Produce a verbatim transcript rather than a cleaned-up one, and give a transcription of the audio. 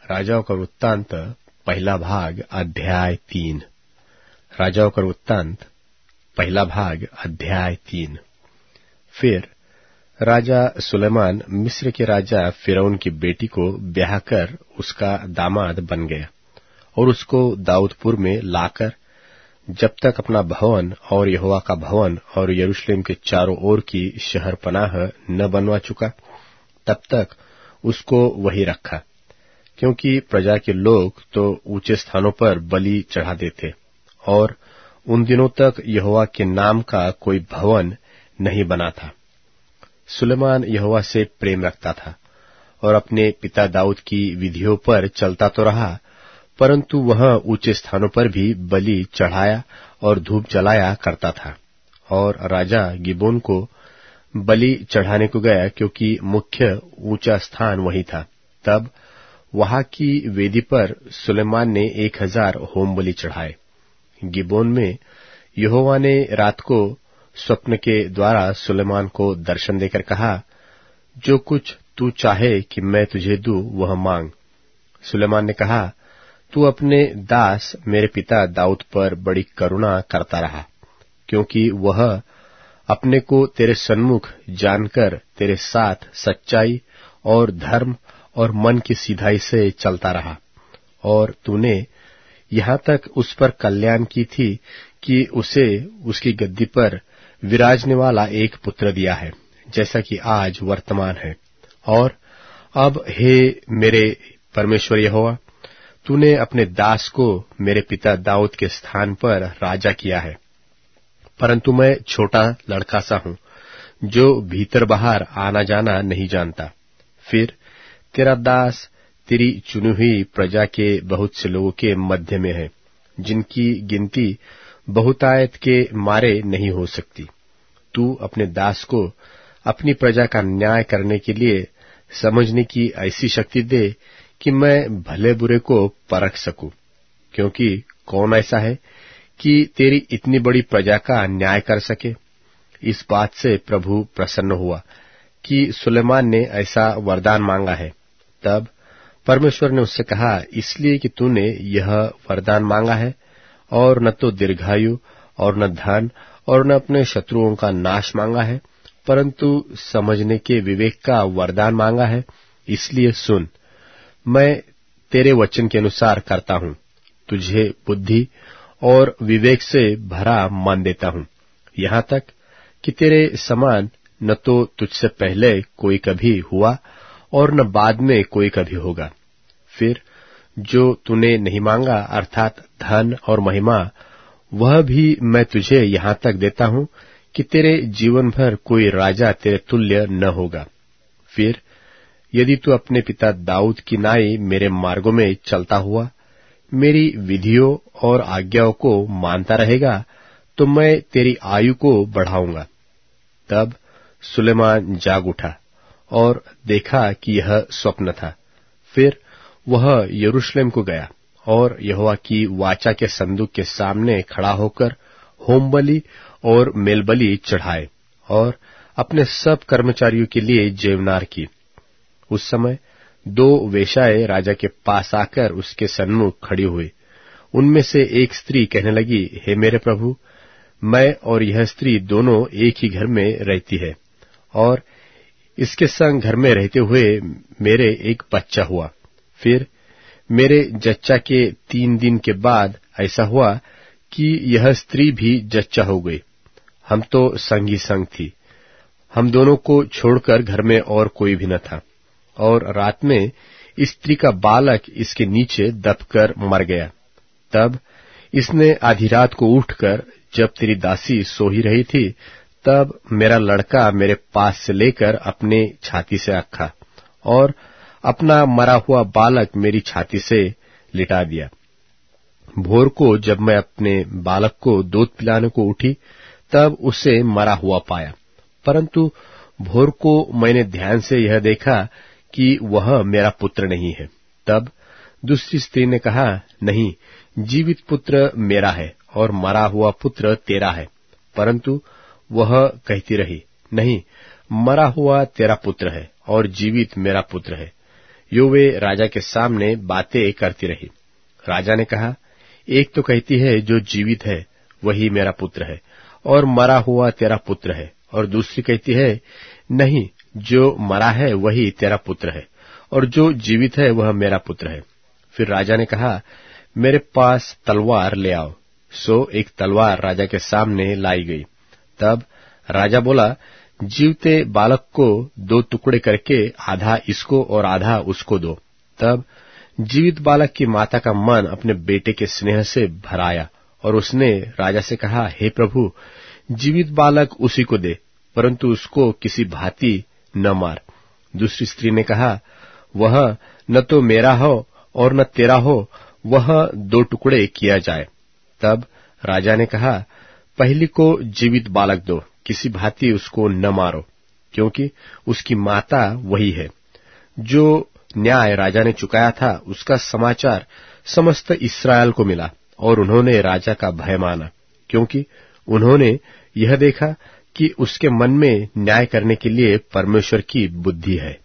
राजाओं का वृत्तांत पहला भाग अध्याय तीन। राजाओं का वृत्तांत पहला भाग अध्याय तीन। फिर राजा सुलेमान मिस्र के राजा फिरौन की बेटी को ब्याह कर उसका दामाद बन गया और उसको दाऊदपुर में लाकर जब तक अपना भवन और यहोवा का भवन और यरूशलेम के चारों ओर की शहर पनाह न बनवा चुका, तब तक उसको वही रखा, क्योंकि प्रजा के लोग तो ऊंचे स्थानों पर बलि चढ़ाते थे और उन दिनों तक यहोवा के नाम का कोई भवन नहीं बना था। सुलेमान यहोवा से प्रेम रखता था और अपने पिता दाऊद की विधियों पर चलता तो रहा, परंतु वह ऊंचे स्थानों पर भी बलि चढ़ाया और धूप जलाया करता था। और राजा गिबोन को बलि चढ़ाने को गया, क्योंकि मुख्य ऊंचा स्थान वही था। तब वहां की वेदी पर सुलेमान ने एक हजार होम बलि चढ़ाए। गिबोन में यहोवा ने रात को स्वप्न के द्वारा सुलेमान को दर्शन देकर कहा, जो कुछ तू चाहे कि मैं तुझे दूं वह मांग। सुलेमान ने कहा, तू अपने दास मेरे पिता दाऊद पर बड़ी करुणा करता रहा, क्योंकि वह अपने को तेरे सन्मुख जानकर तेरे साथ सच्चाई और धर्म और मन की सीधाई से चलता रहा। और तूने यहाँ तक उस पर कल्याण की थी कि उसे उसकी गद्दी पर विराजने वाला एक पुत्र दिया है, जैसा कि आज वर्तमान है। और अब हे मेरे परमेश्वर यहोवा, तूने अपने दास को मेरे पिता दाऊद के स्थान पर राजा किया है, परंतु मैं छोटा लड़का सा हूं, जो भीतर बाहर आना जाना नहीं जानता। फिर तेरा दास तेरी चुनी हुई प्रजा के बहुत से लोगों के मध्य में है, जिनकी गिनती बहुतायत के मारे नहीं हो सकती। तू अपने दास को अपनी प्रजा का न्याय करने के लिए समझने की ऐसी शक्ति दे कि मैं भले बुरे को परख सकूं, क्योंकि कौन ऐसा है कि तेरी इतनी बड़ी प्रजा का न्याय कर सके। इस बात से प्रभु प्रसन्न हुआ कि सुलेमान ने ऐसा वरदान मांगा है। तब परमेश्वर ने उससे कहा, इसलिए कि तूने यह वरदान मांगा है और न तो दीर्घायु और न धन और न अपने शत्रुओं का नाश मांगा है, परंतु समझने के विवेक का वरदान मांगा है, इसलिए सुन, मैं तेरे वचन के अनुसार करता हूं। तुझे बुद्धि और विवेक से भरा मन देता हूं, यहां तक कि तेरे समान न तो तुझसे पहले कोई कभी हुआ और न बाद में कोई कभी होगा। फिर जो तूने नहीं मांगा, अर्थात धन और महिमा, वह भी मैं तुझे यहां तक देता हूं कि तेरे जीवन भर कोई राजा तेरे तुल्य न होगा। फिर यदि तू अपने पिता दाऊद की नाई मेरे मार्गों में चलता हुआ मेरी विधियों और आज्ञाओं को मानता रहेगा, तो मैं तेरी आयु को बढ़ाऊंगा। तब सुलेमान जाग उठा और देखा कि यह स्वप्न था। फिर वह यरूशलेम को गया और यहोवा की वाचा के संदूक के सामने खड़ा होकर होम बलि और मेलबलि चढ़ाए और अपने सब कर्मचारियों के लिए जेवनार की। उस समय दो वेश्याएं राजा के पास आकर उसके सन्मुख खड़ी हुई। उनमें से एक स्त्री कहने लगी, हे मेरे प्रभु, मैं और यह स्त्री दोनों एक ही घर में रहती है और इसके संग घर में रहते हुए मेरे एक बच्चा हुआ। फिर मेरे जच्चा के तीन दिन के बाद ऐसा हुआ कि यह स्त्री भी जच्चा हो गई। हम तो संगी संग थी, हम दोनों को छोड़कर घर में और कोई भी न था। और रात में स्त्री का बालक इसके नीचे दबकर मर गया। तब इसने आधी रात को उठकर, जब तेरी दासी सो ही रही थी, तब मेरा लड़का मेरे पास से लेकर अपने छाती से रखा और अपना मरा हुआ बालक मेरी छाती से लिटा दिया। भोर को जब मैं अपने बालक को दूध पिलाने को उठी, तब उसे मरा हुआ पाया, परंतु भोर को मैंने ध्यान से यह देखा कि वह मेरा पुत्र नहीं है। तब दूसरी स्त्री ने कहा, नहीं, जीवित पुत्र मेरा है और मरा हुआ पुत्र तेरा है। परंतु वह कहती रही, नहीं, मरा हुआ तेरा पुत्र है और जीवित मेरा पुत्र है। यो वे राजा के सामने बातें करती रही। राजा ने कहा, एक तो कहती है जो जीवित है वही मेरा पुत्र है और मरा हुआ तेरा पुत्र है, और दूसरी कहती है नहीं, जो मरा है वही तेरा पुत्र है और जो जीवित है वह मेरा पुत्र है। फिर राजा ने कहा, मेरे पास तलवार ले आओ। सो एक तलवार राजा के सामने लाई गई। तब राजा बोला, जीवते बालक को दो टुकड़े करके आधा इसको और आधा उसको दो। तब जीवित बालक की माता का मन अपने बेटे के स्नेह से भराया और उसने राजा से कहा, हे प्रभु, जीवित बालक उसी को दे, परंतु उसको किसी भांति न मार। दूसरी स्त्री ने कहा, वह न तो मेरा हो और न तेरा हो, वह दो टुकड़े किया जाए। तब राजा ने कहा, पहली को जीवित बालक दो, किसी भांति उसको न मारो, क्योंकि उसकी माता वही है। जो न्याय राजा ने चुकाया था उसका समाचार समस्त इस्राएल को मिला और उन्होंने राजा का भय माना, क्योंकि उन्होंने यह देखा कि उसके मन में न्याय करने के लिए परमेश्वर की बुद्धि है।